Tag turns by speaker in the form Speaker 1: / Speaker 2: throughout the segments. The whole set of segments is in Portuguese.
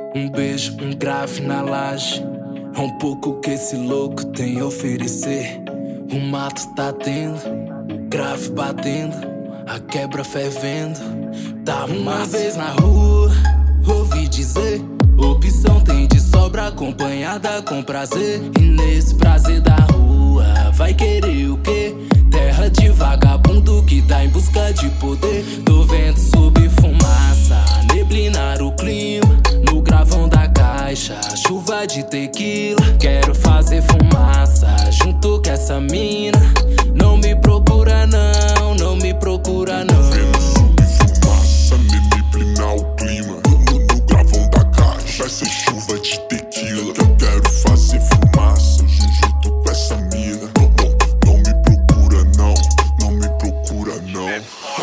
Speaker 1: Um beijo, um grave na laje. É um pouco que esse louco tem a oferecer. O mato tá tendo, o grave batendo, a quebra fervendo. Tá uma vez na rua, ouvi dizer: opção tem de sobra, acompanhada com prazer. E nesse prazer da rua, vai querer o quê? Terra de vagabundo que tá em busca de poder. Tô vendo subir fumaça, neblinar o clima. No gravão da caixa, chuva de tequila. Quero fazer fumaça junto com essa mina. Não me procura não, não me procura não.
Speaker 2: Vendo subir fumaça, neblinar o clima. No gravão da caixa, vai ser chuva de tequila. Eu quero fazer fumaça junto com essa mina. Não me procura não, não me procura não.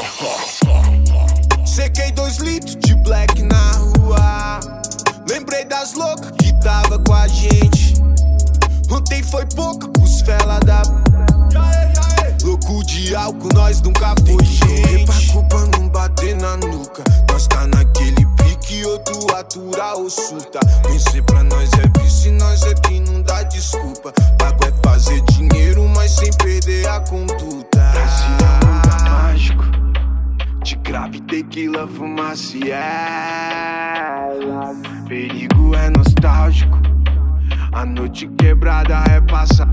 Speaker 3: Sequei 2 litros de black na rua. Lembrei das loucas que tava com a gente. Ontem foi pouca, os fela da... Louco de álcool, nós nunca foi gente. Pra culpa não bater na nuca. Nós tá naquele pique, outro atura ou surta. Vencer pra nós é vício e nós aqui não dá desculpa. Pago é fazer dinheiro, mas sem perder a conduta. Brasil é um lugar mágico, de grave, tequila, fumaça e perigo é nostálgico. A noite quebrada é passar.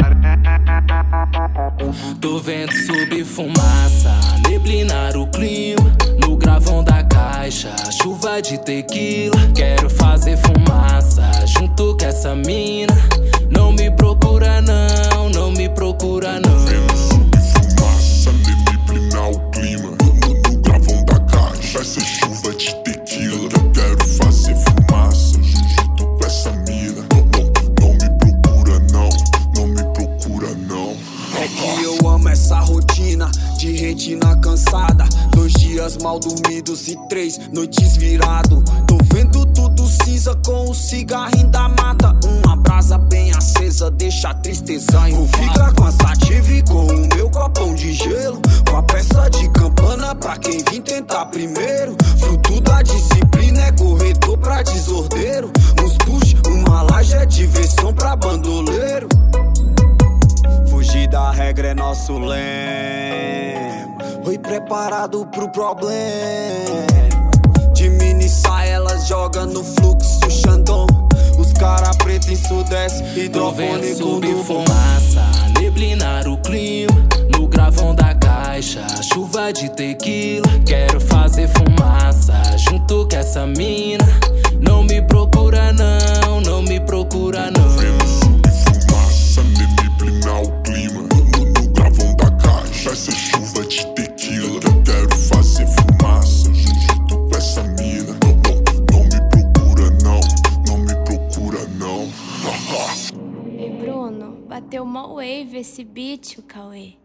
Speaker 1: Tô vendo subir fumaça, neblinar o clima. No gravão da caixa, chuva de tequila. Quero fazer fumaça junto com essa mina. Não me procura não, não me procura não.
Speaker 2: Vendo subir fumaça, neblinar o clima. No gravão da caixa, vai ser chuva de tequila. Eu quero fazer fumaça junto com essa mina. Não me procura não, não me procura não.
Speaker 4: É que eu amo essa rotina de retina cansada. 2 dias mal dormidos e 3 noites virado. Tô vendo tudo cinza com o cigarrinho da mata. Uma brasa bem acesa deixa a tristeza em fica com a sativa e com o meu copão de gelo. Com a peça de campana pra quem vim tentar primeiro. Fruto da disciplina é corredor pra desordeiro. Uns push, uma laje é diversão pra bandoleiro. Fugir da regra é nosso lema. Oi, preparado pro problema. De mini elas joga no fluxo Xandão. Os cara preto em sudeste,
Speaker 1: Tô vendo
Speaker 4: hidrofone
Speaker 1: subir
Speaker 4: com
Speaker 1: fumaça, neblinar o clima. No gravão da caixa, chuva de tequila. Quero fazer fumaça junto com essa mina. Não me procura não, não me procura não.
Speaker 2: Vendo subir fumaça, neblinar o clima. No gravão da caixa, vai ser chuva de tequila. Eu quero fazer fumaça junto com essa mina. Não me procura não, não me procura não.
Speaker 5: Ei, Bruno, bateu mó wave esse beat, o Cauê.